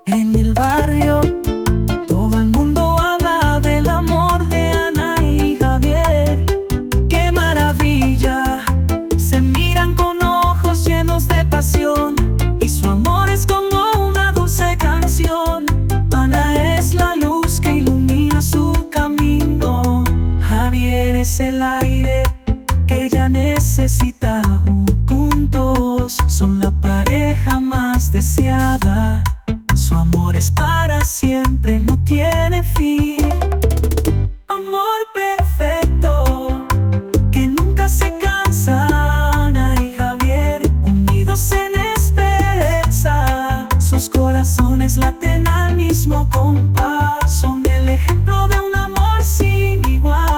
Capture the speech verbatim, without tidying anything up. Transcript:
En el barrio todo el mundo habla del amor de Ana y Javier. ¡Qué maravilla! Se miran con ojos llenos de pasión y su amor es como una dulce canción. Ana es la luz que ilumina su camino. Javier es el aire que ella necesita. Juntos son la pareja más deseada. Su amor es para siempre, no tiene fin. Amor perfecto que nunca se cansa. Ana y Javier unidos en esperanza. Sus corazones laten al mismo compás. Son el ejemplo de un amor sin igual.